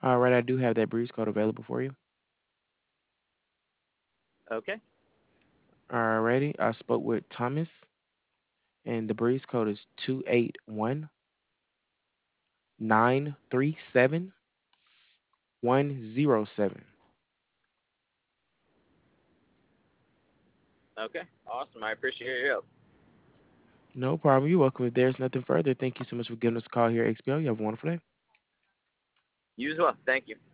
All right, I do have that breeze code available for you. Okay. Alrighty, I spoke with Thomas, and the breeze code is 281-937-107. Okay. Awesome. I appreciate your help. No problem. You're welcome. If there's nothing further, thank you so much for giving us a call here at XPO. You have a wonderful day. You as well. Thank you.